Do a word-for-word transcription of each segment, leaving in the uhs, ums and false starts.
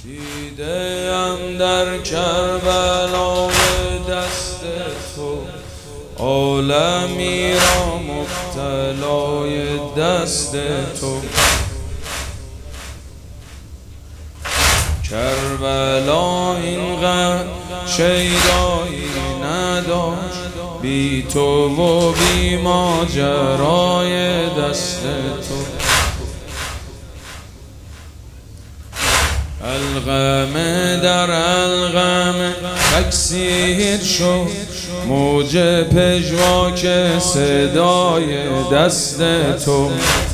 دیده‌ام در کربلا دست تو، عالمی را مبتلای دست تو. کربلا اینقدر شیدایی نداشت، بی تو و بی ماجرای دست تو. الغم در الغم تکثیر شد، موج پژواک صدای دست تو.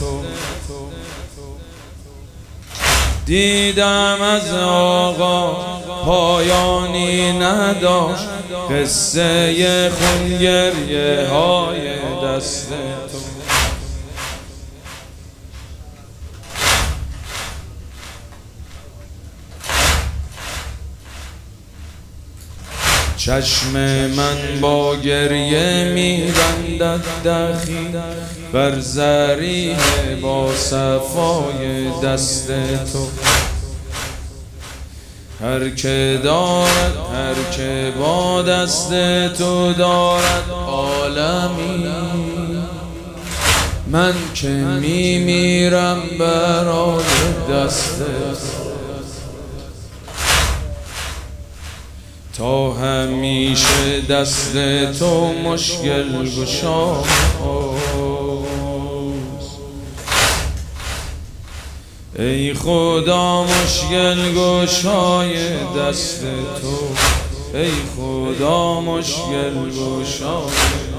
دیدم از آغاز پایانی نداشت، قصه خون گریه های دست تو. چشم من با گریه می‌بندد دخیل بر ضریح با صفای دست تو. هر که دارد، هر که با دست تو دارد عالمی، من که میمیرم برای دست تو. تا همیشه دست تو مشکل گشاست، ای خدا مشکل گشای دست تو، ای خدا مشکل گشای